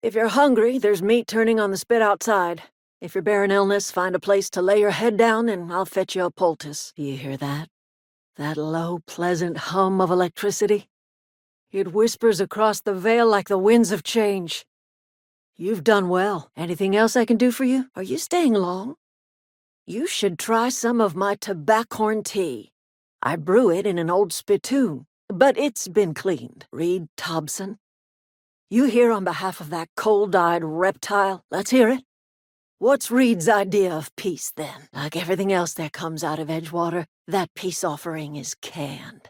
If you're hungry, there's meat turning on the spit outside. If you're bearing illness, find a place to lay your head down and I'll fetch you a poultice. You hear that? That low, pleasant hum of electricity? It whispers across the vale like the winds of change. You've done well. Anything else I can do for you? Are you staying long? You should try some of my tobaccorn tea. I brew it in an old spittoon, but it's been cleaned. Reed Thompson. You here on behalf of that cold-eyed reptile? Let's hear it. What's Reed's idea of peace, then? Like everything else that comes out of Edgewater, that peace offering is canned.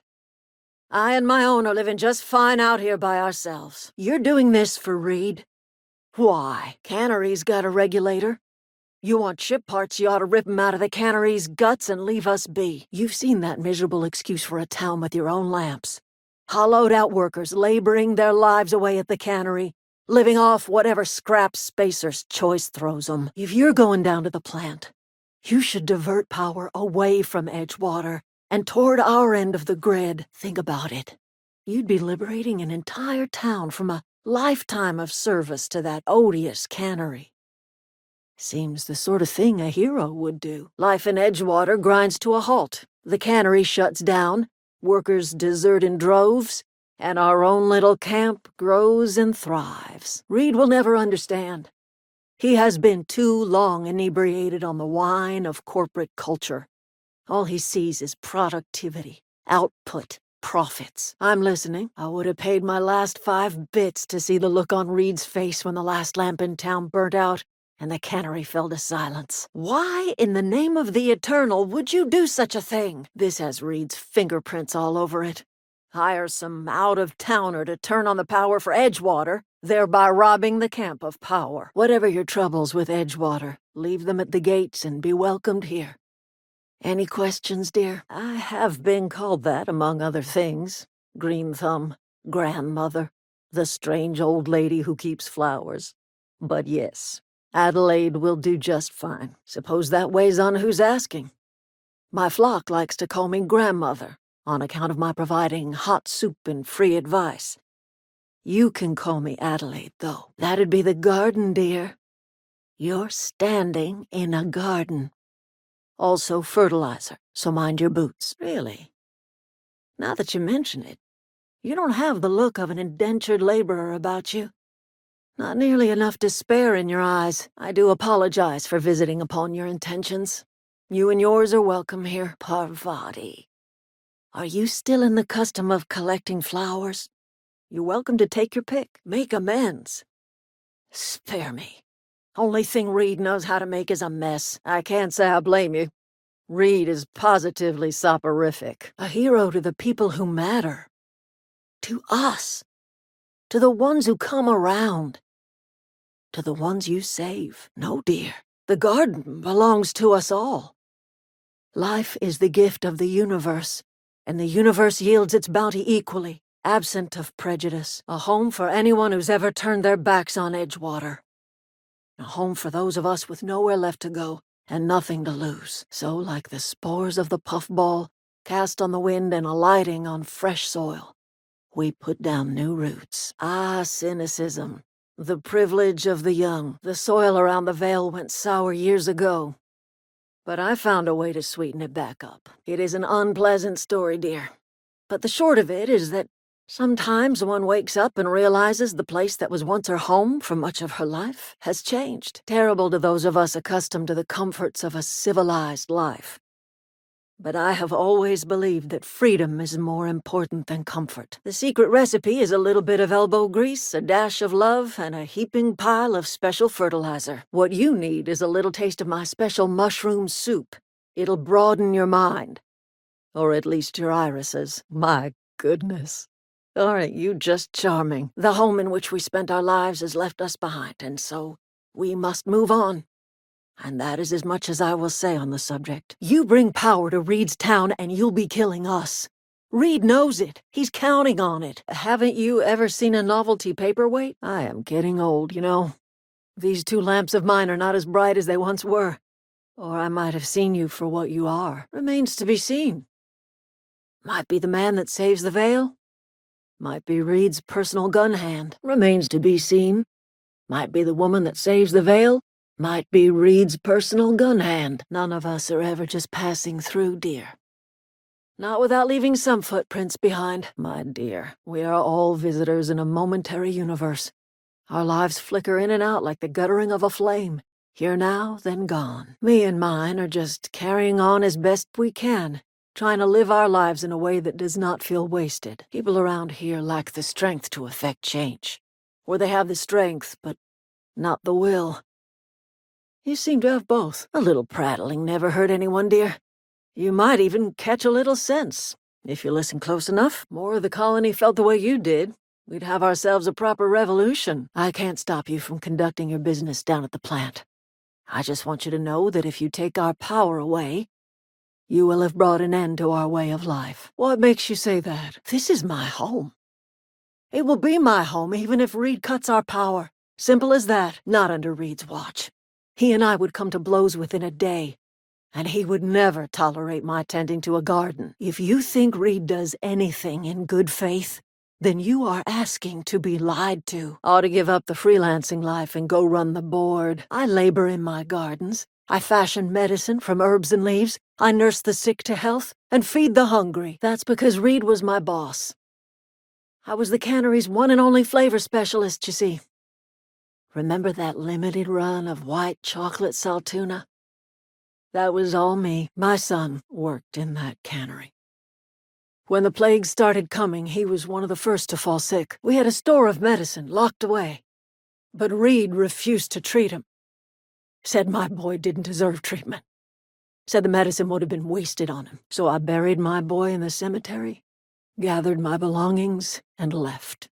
I and my own are living just fine out here by ourselves. You're doing this for Reed? Why? Cannery's got a regulator. You want ship parts, you ought to rip 'em out of the cannery's guts and leave us be. You've seen that miserable excuse for a town with your own lamps. Hollowed-out workers laboring their lives away at the cannery, living off whatever scraps Spacer's Choice throws 'em. If you're going down to the plant, you should divert power away from Edgewater and toward our end of the grid. Think about it. You'd be liberating an entire town from a lifetime of service to that odious cannery. Seems the sort of thing a hero would do. Life in Edgewater grinds to a halt. The cannery shuts down, workers desert in droves, and our own little camp grows and thrives. Reed will never understand. He has been too long inebriated on the wine of corporate culture. All he sees is productivity, output, profits. I'm listening. I would have paid my last 5 bits to see the look on Reed's face when the last lamp in town burnt out and the cannery fell to silence. Why, in the name of the Eternal, would you do such a thing? This has Reed's fingerprints all over it. Hire some out-of-towner to turn on the power for Edgewater, thereby robbing the camp of power. Whatever your troubles with Edgewater, leave them at the gates and be welcomed here. Any questions, dear? I have been called that, among other things. Green Thumb, grandmother, the strange old lady who keeps flowers. But yes, Adelaide will do just fine. Suppose that weighs on who's asking. My flock likes to call me grandmother, on account of my providing hot soup and free advice. You can call me Adelaide, though. That'd be the garden, dear. You're standing in a garden. Also fertilizer, so mind your boots. Really? Now that you mention it, you don't have the look of an indentured laborer about you. Not nearly enough despair in your eyes. I do apologize for visiting upon your intentions. You and yours are welcome here. Parvati. Are you still in the custom of collecting flowers? You're welcome to take your pick. Make amends. Spare me. Only thing Reed knows how to make is a mess. I can't say I blame you. Reed is positively soporific. A hero to the people who matter. To us. To the ones who come around. To the ones you save. No, dear. The garden belongs to us all. Life is the gift of the universe, and the universe yields its bounty equally, absent of prejudice. A home for anyone who's ever turned their backs on Edgewater. A home for those of us with nowhere left to go and nothing to lose. So, like the spores of the puffball, cast on the wind and alighting on fresh soil, we put down new roots. Ah, cynicism. The privilege of the young. The soil around the Vale went sour years ago. But I found a way to sweeten it back up. It is an unpleasant story, dear. But the short of it is that sometimes one wakes up and realizes the place that was once her home for much of her life has changed. Terrible to those of us accustomed to the comforts of a civilized life. But I have always believed that freedom is more important than comfort. The secret recipe is a little bit of elbow grease, a dash of love, and a heaping pile of special fertilizer. What you need is a little taste of my special mushroom soup. It'll broaden your mind. Or at least your irises. My goodness. Aren't you just charming? The home in which we spent our lives has left us behind, and so we must move on. And that is as much as I will say on the subject. You bring power to Reed's town and you'll be killing us. Reed knows it. He's counting on it. Haven't you ever seen a novelty paperweight? I am getting old, you know. These 2 lamps of mine are not as bright as they once were. Or I might have seen you for what you are. Remains to be seen. Might be the man that saves the Vale. Might be Reed's personal gun hand. Remains to be seen. Might be the woman that saves the Vale, might be Reed's personal gun hand. None of us are ever just passing through, dear. Not without leaving some footprints behind, my dear. We are all visitors in a momentary universe. Our lives flicker in and out like the guttering of a flame. Here now, then gone. Me and mine are just carrying on as best we can, trying to live our lives in a way that does not feel wasted. People around here lack the strength to effect change. Or they have the strength, but not the will. You seem to have both. A little prattling never hurt anyone, dear. You might even catch a little sense. If you listen close enough, more of the colony felt the way you did. We'd have ourselves a proper revolution. I can't stop you from conducting your business down at the plant. I just want you to know that if you take our power away, you will have brought an end to our way of life. What makes you say that? This is my home. It will be my home even if Reed cuts our power. Simple as that. Not under Reed's watch. He and I would come to blows within a day, and he would never tolerate my tending to a garden. If you think Reed does anything in good faith, then you are asking to be lied to. Ought to give up the freelancing life and go run the board. I labor in my gardens. I fashion medicine from herbs and leaves. I nurse the sick to health and feed the hungry. That's because Reed was my boss. I was the cannery's one and only flavor specialist, you see. Remember that limited run of white chocolate saltuna? That was all me. My son worked in that cannery. When the plague started coming, he was one of the first to fall sick. We had a store of medicine locked away, but Reed refused to treat him. Said my boy didn't deserve treatment. Said the medicine would have been wasted on him. So I buried my boy in the cemetery, gathered my belongings, and left.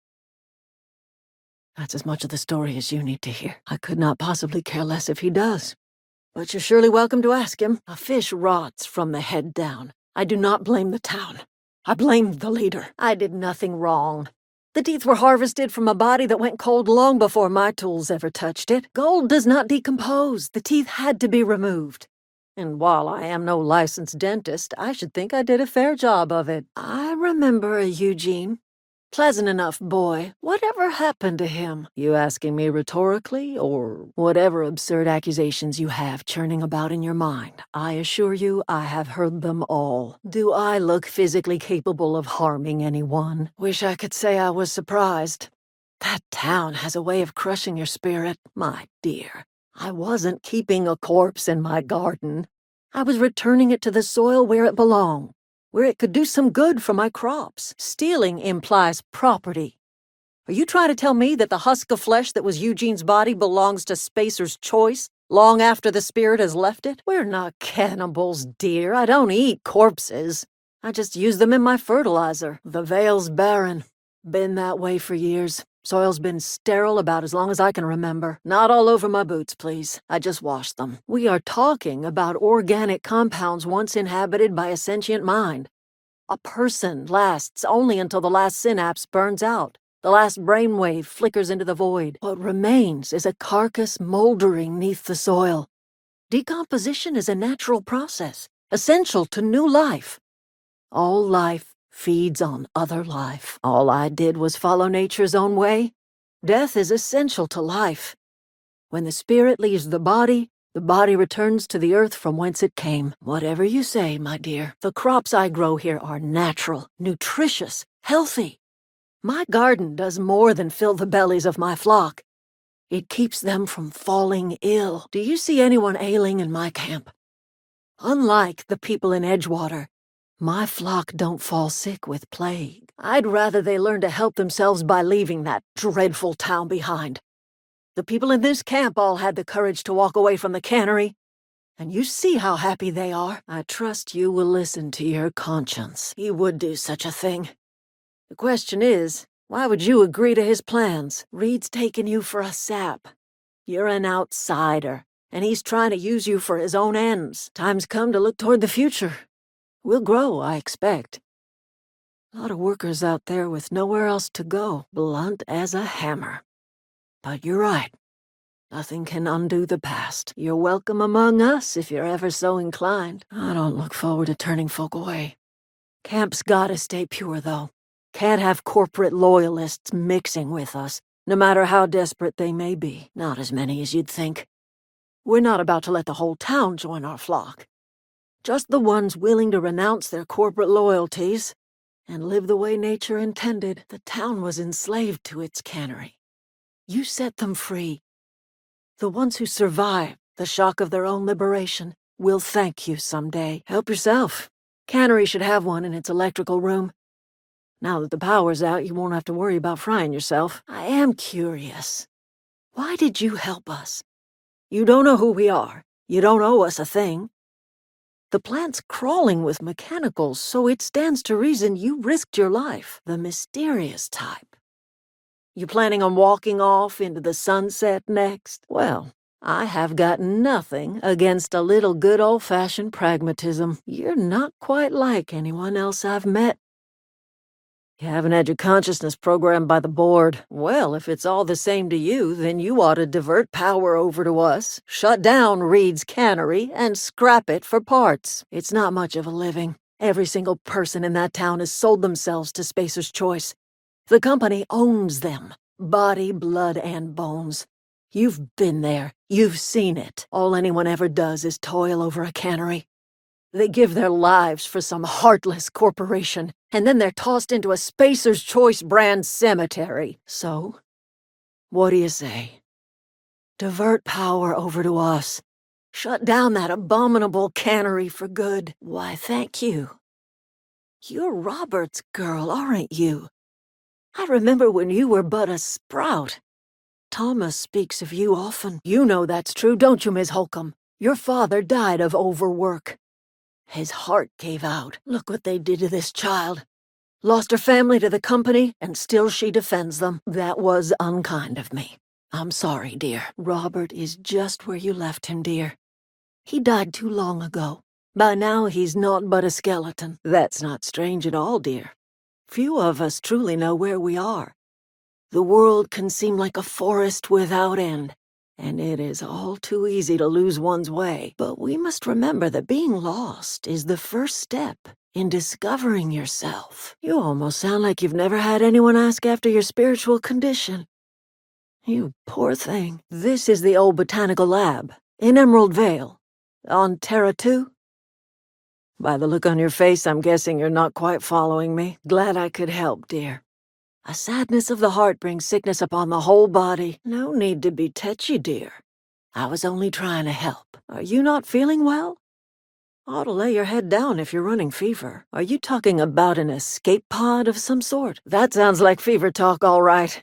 That's as much of the story as you need to hear. I could not possibly care less if he does. But you're surely welcome to ask him. A fish rots from the head down. I do not blame the town. I blame the leader. I did nothing wrong. The teeth were harvested from a body that went cold long before my tools ever touched it. Gold does not decompose. The teeth had to be removed. And while I am no licensed dentist, I should think I did a fair job of it. I remember a Eugene. Pleasant enough boy. Whatever happened to him? You asking me rhetorically, or whatever absurd accusations you have churning about in your mind? I assure you I have heard them all. Do I look physically capable of harming anyone? Wish I could say I was surprised. That town has a way of crushing your spirit, my dear. I wasn't keeping a corpse in my garden. I was returning it to the soil where it belonged, where it could do some good for my crops. Stealing implies property. Are you trying to tell me that the husk of flesh that was Eugene's body belongs to Spacer's choice long after the spirit has left it? We're not cannibals, dear. I don't eat corpses. I just use them in my fertilizer. The Vale's barren. Been that way for years. Soil's been sterile about as long as I can remember. Not all over my boots, please. I just washed them. We are talking about organic compounds once inhabited by a sentient mind. A person lasts only until the last synapse burns out. The last brainwave flickers into the void. What remains is a carcass moldering neath the soil. Decomposition is a natural process, essential to new life. All life feeds on other life. All I did was follow nature's own way. Death is essential to life. When the spirit leaves the body returns to the earth from whence it came. Whatever you say, my dear. The crops I grow here are natural, nutritious, healthy. My garden does more than fill the bellies of my flock. It keeps them from falling ill. Do you see anyone ailing in my camp? Unlike the people in Edgewater, my flock don't fall sick with plague. I'd rather they learn to help themselves by leaving that dreadful town behind. The people in this camp all had the courage to walk away from the cannery, and you see how happy they are. I trust you will listen to your conscience. He would do such a thing. The question is, why would you agree to his plans? Reed's taken you for a sap. You're an outsider, and he's trying to use you for his own ends. Time's come to look toward the future. We'll grow, I expect. A lot of workers out there with nowhere else to go, blunt as a hammer. But you're right. Nothing can undo the past. You're welcome among us if you're ever so inclined. I don't look forward to turning folk away. Camp's gotta stay pure, though. Can't have corporate loyalists mixing with us. no matter how desperate they may be. Not as many as you'd think. We're not about to let the whole town join our flock. Just the ones willing to renounce their corporate loyalties and live the way nature intended. The town was enslaved to its cannery. You set them free. The ones who survived the shock of their own liberation will thank you someday. Help yourself. Cannery should have one in its electrical room. Now that the power's out, you won't have to worry about frying yourself. I am curious. Why did you help us? You don't know who we are. You don't owe us a thing. The plant's crawling with mechanicals, so it stands to reason you risked your life. The mysterious type. You planning on walking off into the sunset next? Well, I have got nothing against a little good old-fashioned pragmatism. You're not quite like anyone else I've met. You haven't had your consciousness programmed by the board. Well, if it's all the same to you, then you ought to divert power over to us, shut down Reed's cannery, and scrap it for parts. It's not much of a living. Every single person in that town has sold themselves to Spacer's Choice. The company owns them, body, blood, and bones. You've been there. You've seen it. All anyone ever does is toil over a cannery. They give their lives for some heartless corporation, and then they're tossed into a Spacer's Choice brand cemetery. So, what do you say? Divert power over to us. Shut down that abominable cannery for good. Why, thank you. You're Robert's girl, aren't you? I remember when you were but a sprout. Thomas speaks of you often. You know that's true, don't you, Miss Holcomb? Your father died of overwork. His heart gave out. Look what they did to this child. Lost her family to the company, and still she defends them. That was unkind of me. I'm sorry, dear. Robert is just where you left him, dear. He died too long ago. By now he's naught but a skeleton. That's not strange at all, dear. Few of us truly know where we are. The world can seem like a forest without end, and it is all too easy to lose one's way. But we must remember that being lost is the first step in discovering yourself. You almost sound like you've never had anyone ask after your spiritual condition. You poor thing. This is the old botanical lab, in Emerald Vale, on Terra 2. By the look on your face, I'm guessing you're not quite following me. Glad I could help, dear. A sadness of the heart brings sickness upon the whole body. No need to be tetchy, dear. I was only trying to help. Are you not feeling well? Ought to lay your head down if you're running fever. Are you talking about an escape pod of some sort? That sounds like fever talk, all right.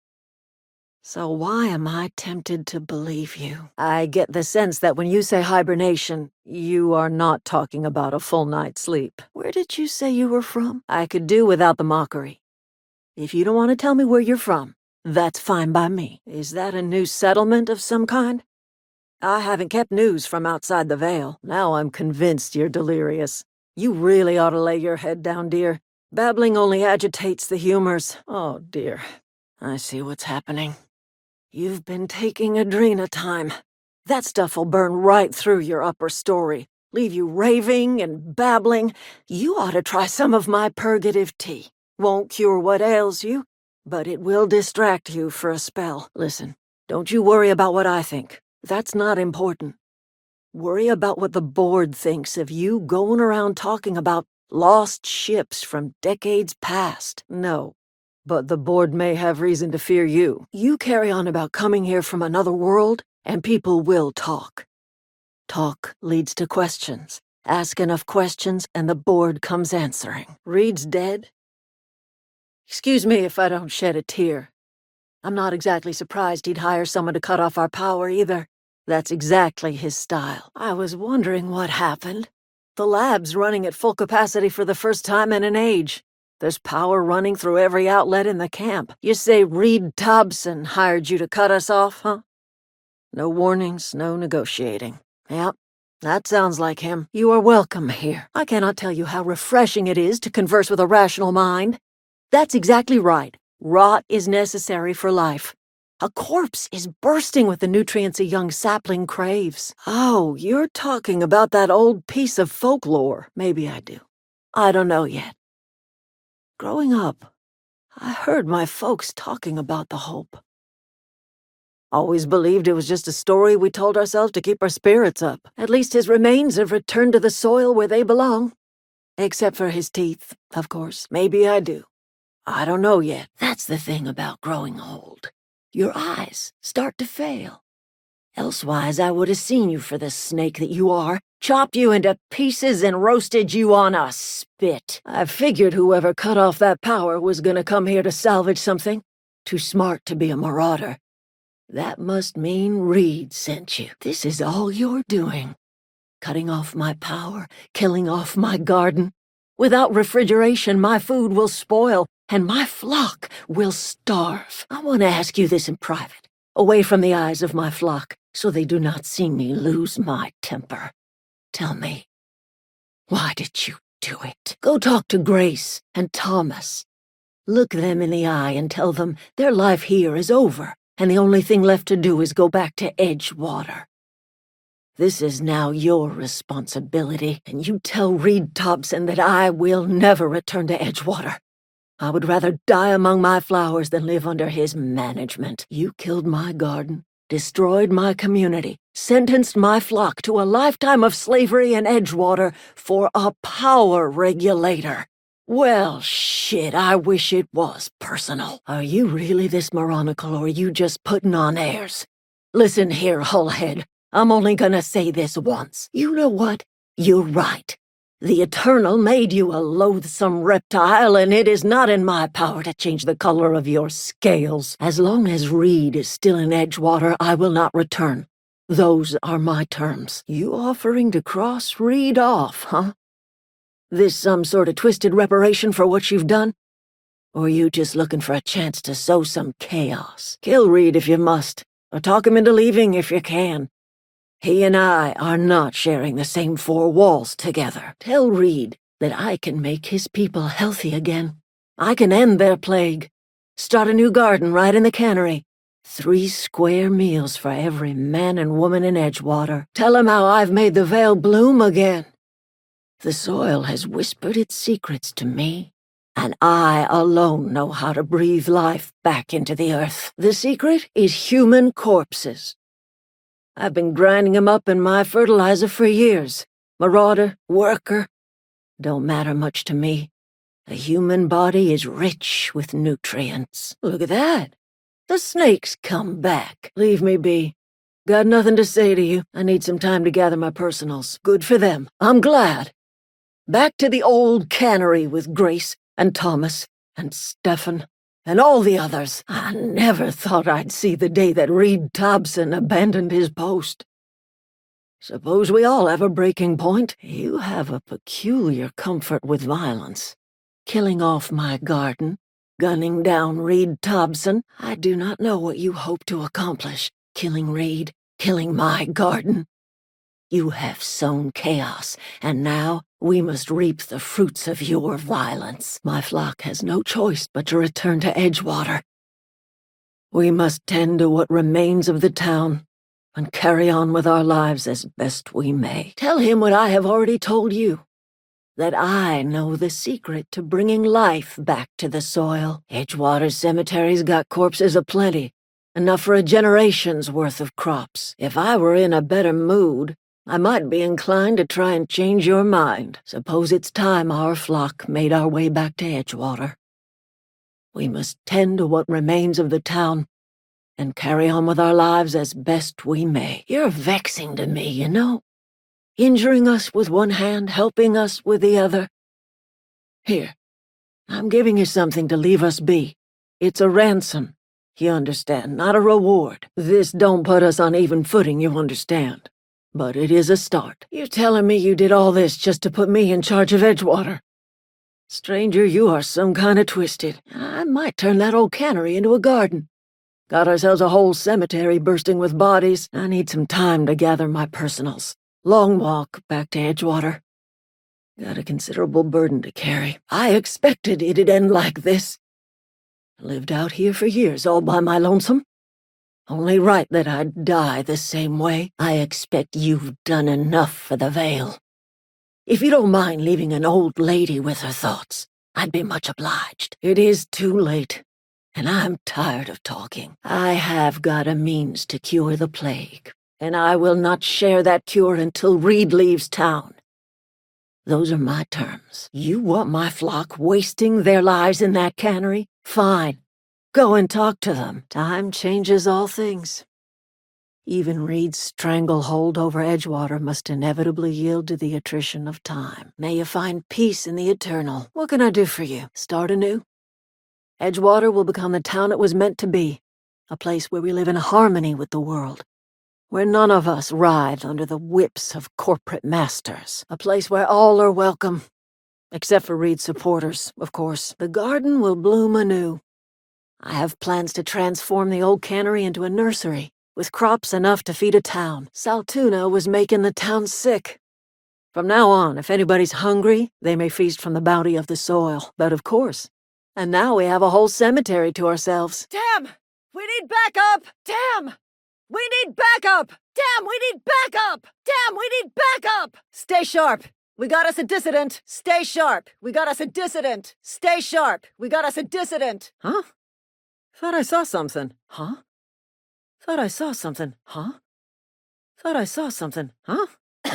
So why am I tempted to believe you? I get the sense that when you say hibernation, you are not talking about a full night's sleep. Where did you say you were from? I could do without the mockery. If you don't want to tell me where you're from, that's fine by me. Is that a new settlement of some kind? I haven't kept news from outside the Vale. Now I'm convinced you're delirious. You really ought to lay your head down, dear. Babbling only agitates the humors. Oh, dear. I see what's happening. You've been taking Adrena time. That stuff'll burn right through your upper story, leave you raving and babbling. You ought to try some of my purgative tea. Won't cure what ails you, but it will distract you for a spell. Listen, don't you worry about what I think. That's not important. Worry about what the board thinks of you going around talking about lost ships from decades past. No. But the board may have reason to fear you. You carry on about coming here from another world, and people will talk. Talk leads to questions. Ask enough questions, and the board comes answering. Reed's dead? Excuse me if I don't shed a tear. I'm not exactly surprised he'd hire someone to cut off our power either. That's exactly his style. I was wondering what happened. The lab's running at full capacity for the first time in an age. There's power running through every outlet in the camp. You say Reed Thompson hired you to cut us off, huh? No warnings, no negotiating. Yep, that sounds like him. You are welcome here. I cannot tell you how refreshing it is to converse with a rational mind. That's exactly right. Rot is necessary for life. A corpse is bursting with the nutrients a young sapling craves. Oh, you're talking about that old piece of folklore. Maybe I do. I don't know yet. Growing up, I heard my folks talking about the hope. Always believed it was just a story we told ourselves to keep our spirits up. At least his remains have returned to the soil where they belong. Except for his teeth, of course. Maybe I do. I don't know yet. That's the thing about growing old. Your eyes start to fail. Elsewise, I would have seen you for the snake that you are, chopped you into pieces and roasted you on a spit. I figured whoever cut off that power was gonna come here to salvage something. Too smart to be a marauder. That must mean Reed sent you. This is all you're doing. Cutting off my power, killing off my garden. Without refrigeration, my food will spoil, and my flock will starve. I want to ask you this in private, away from the eyes of my flock, so they do not see me lose my temper. Tell me, why did you do it? Go talk to Grace and Thomas. Look them in the eye and tell them their life here is over, and the only thing left to do is go back to Edgewater. This is now your responsibility, and you tell Reed Thompson that I will never return to Edgewater. I would rather die among my flowers than live under his management. You killed my garden, destroyed my community, sentenced my flock to a lifetime of slavery in Edgewater for a power regulator. Well, shit, I wish it was personal. Are you really this moronical, or are you just putting on airs? Listen here, Hullhead. I'm only gonna say this once. You know what? You're right. The Eternal made you a loathsome reptile, and it is not in my power to change the color of your scales. As long as Reed is still in Edgewater, I will not return. Those are my terms. You offering to cross Reed off, huh? This some sort of twisted reparation for what you've done? Or you just looking for a chance to sow some chaos? Kill Reed if you must, or talk him into leaving if you can. He and I are not sharing the same four walls together. Tell Reed that I can make his people healthy again. I can end their plague. Start a new garden right in the cannery. 3 square meals for every man and woman in Edgewater. Tell him how I've made the Vale bloom again. The soil has whispered its secrets to me, and I alone know how to breathe life back into the earth. The secret is human corpses. I've been grinding 'em up in my fertilizer for years. Marauder, worker, don't matter much to me. The human body is rich with nutrients. Look at that. The snake's come back. Leave me be. Got nothing to say to you. I need some time to gather my personals. Good for them. I'm glad. Back to the old cannery with Grace and Thomas and Stefan. And all the others. I never thought I'd see the day that Reed Thompson abandoned his post. Suppose we all have a breaking point. You have a peculiar comfort with violence. Killing off my garden, gunning down Reed Thompson. I do not know what you hope to accomplish. Killing Reed, killing my garden. You have sown chaos, and now we must reap the fruits of your violence. My flock has no choice but to return to Edgewater. We must tend to what remains of the town and carry on with our lives as best we may. Tell him what I have already told you, that I know the secret to bringing life back to the soil. Edgewater's cemetery's got corpses aplenty, enough for a generation's worth of crops. If I were in a better mood, I might be inclined to try and change your mind. Suppose it's time our flock made our way back to Edgewater. We must tend to what remains of the town and carry on with our lives as best we may. You're vexing to me, you know. Injuring us with one hand, helping us with the other. Here, I'm giving you something to leave us be. It's a ransom, you understand, not a reward. This don't put us on even footing, you understand. But it is a start. You're telling me you did all this just to put me in charge of Edgewater? Stranger, you are some kind of twisted. I might turn that old cannery into a garden. Got ourselves a whole cemetery bursting with bodies. I need some time to gather my personals. Long walk back to Edgewater. Got a considerable burden to carry. I expected it'd end like this. Lived out here for years all by my lonesome. Only right that I'd die the same way. I expect you've done enough for the Vale. If you don't mind leaving an old lady with her thoughts, I'd be much obliged. It is too late. and I'm tired of talking. I have got a means to cure the plague, and I will not share that cure until Reed leaves town. Those are my terms. You want my flock wasting their lives in that cannery? Fine. Go and talk to them. Time changes all things. Even Reed's stranglehold over Edgewater must inevitably yield to the attrition of time. May you find peace in the eternal. What can I do for you? Start anew? Edgewater will become the town it was meant to be, a place where we live in harmony with the world, where none of us writhe under the whips of corporate masters, a place where all are welcome, except for Reed's supporters, of course. The garden will bloom anew. I have plans to transform the old cannery into a nursery, with crops enough to feed a town. Saltuna was making the town sick. From now on, if anybody's hungry, they may feast from the bounty of the soil. But of course. And now we have a whole cemetery to ourselves. Damn! We need backup! Damn! We need backup! Damn, we need backup! Damn, we need backup! Stay sharp! We got us a dissident! Stay sharp! We got us a dissident! Stay sharp! We got us a dissident! Huh? Thought I saw something. Huh? Thought I saw something. Huh? Thought I saw something. Huh?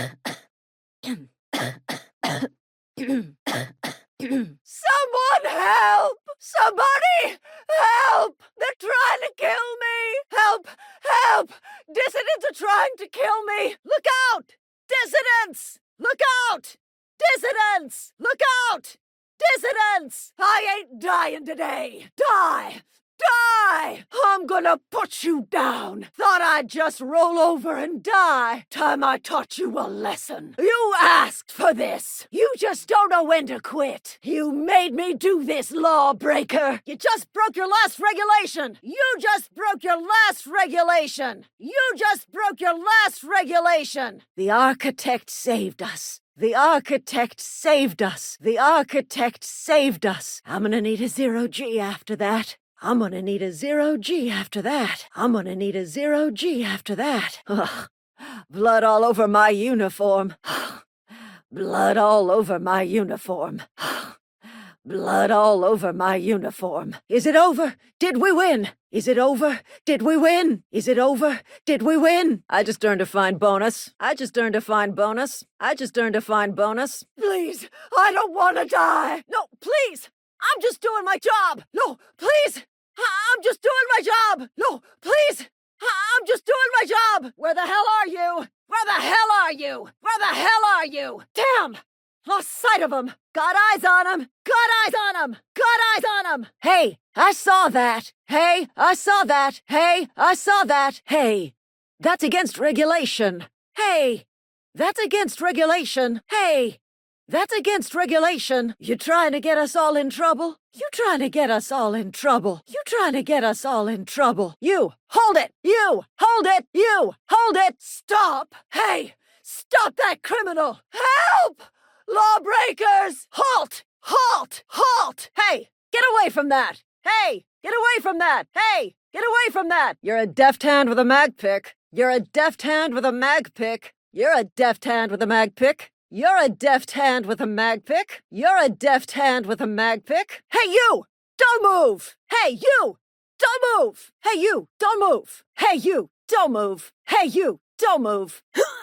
Someone help! Somebody help! They're trying to kill me! Help! Help! Dissidents are trying to kill me! Look out! Dissidents! Look out! Dissidents! Look out! Dissidents! I ain't dying today! Die! Die! I'm gonna put you down. Thought I'd just roll over and die. Time I taught you a lesson. You asked for this. You just don't know when to quit. You made me do this, lawbreaker. You just broke your last regulation. You just broke your last regulation. You just broke your last regulation. The architect saved us. The architect saved us. The architect saved us. I'm gonna need a 0G after that. I'm gonna need a 0G after that. I'm gonna need a 0G after that. Ugh. Blood all over my uniform. Blood all over my uniform. Blood all over my uniform. Is it over? Did we win? Is it over? Did we win? Is it over? Did we win? I just earned a fine bonus. I just earned a fine bonus. I just earned a fine bonus. Please, I don't want to die. No, please. I'm just doing my job. No, please. I'm just doing my job. No, please. I'm just doing my job. Where the hell are you? Where the hell are you? Where the hell are you? Damn. Lost sight of him. Got eyes on him. Got eyes on him. Got eyes on him. Hey, I saw that. Hey, I saw that. Hey, I saw that. Hey, that's against regulation. Hey, that's against regulation. Hey. That's against regulation. You trying to get us all in trouble? You trying to get us all in trouble? You trying to get us all in trouble? You, hold it! You, hold it! You, hold it! Stop! Hey, stop that criminal! Help! Lawbreakers! Halt! Halt! Halt! Hey, get away from that! Hey, get away from that! Hey, get away from that! You're a deft hand with a mag pick. You're a deft hand with a mag pick. You're a deft hand with a mag pick. You're a deft hand with a mag pick. You're a deft hand with a mag pick. Hey, you! Don't move! Hey, you! Don't move! Hey, you! Don't move! Hey, you! Don't move! Hey, you! Don't move!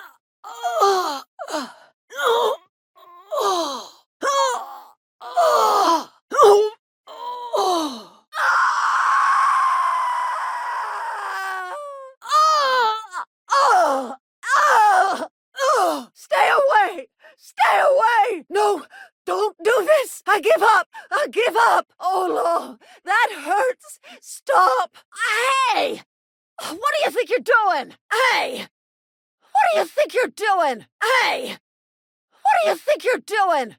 Stay away! Stay away! No, don't do this! I give up! I give up! Oh, Lord, that hurts! Stop! Hey! What do you think you're doing? Hey! What do you think you're doing? Hey! What do you think you're doing?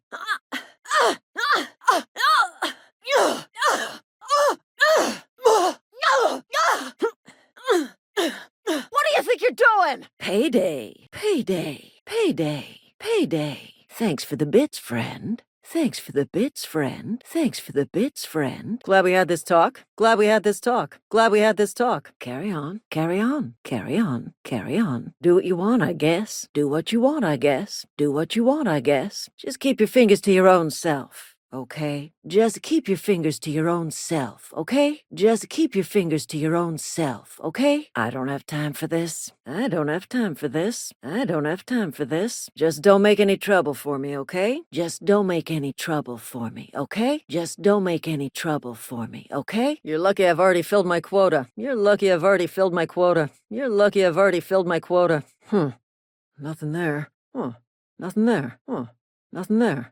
What do you think you're doing? Payday, payday, payday, payday. Thanks for the bits, friend. Thanks for the bits, friend. Thanks for the bits, friend. Glad we had this talk. Glad we had this talk. Glad we had this talk. Carry on, carry on, carry on, carry on. Do what you want, I guess. Do what you want, I guess. Do what you want, I guess. Just keep your fingers to your own self. okay? Just keep your fingers to your own self, okay? Just keep your fingers to your own self, okay? I don't have time for this. I don't have time for this. I don't have time for this. Just don't make any trouble for me, okay? Just don't make any trouble for me, okay? Just don't make any trouble for me, okay? You're lucky I've already filled my quota. You're lucky I've already filled my quota. You're lucky I've already filled my quota. Nothing there. Nothing there. Nothing there.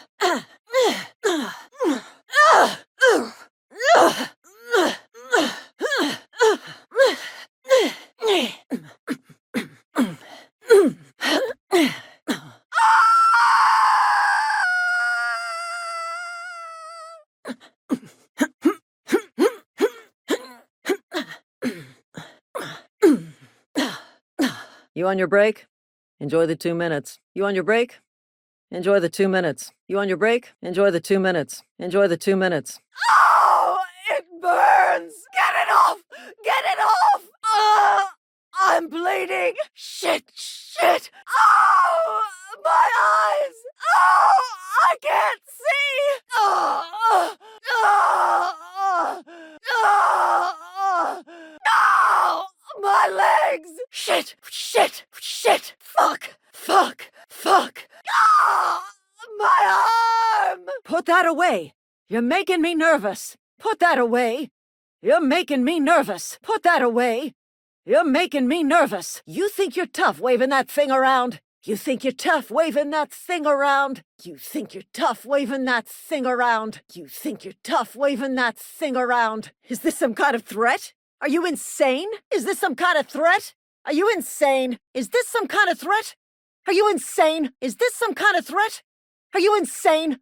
You on your break? Enjoy the 2 minutes. You on your break? Enjoy the 2 minutes. You on your break? Enjoy the 2 minutes. Enjoy the 2 minutes. Oh, it burns! Get it off! Get it off! I'm bleeding! Shit! Oh, my eyes! Oh, I can't see! Oh, no! My legs! Shit! Fuck! My arm! Put that away! You're making me nervous! Put that away! You're making me nervous! Put that away! You're making me nervous! You think you're tough waving that thing around? You think you're tough waving that thing around? You think you're tough waving that thing around? You think you're tough waving that thing around? Is this some kind of threat? Are you insane? Is this some kind of threat? Are you insane? Is this some kind of threat? Are you insane? Is this some kind of threat? Are you insane?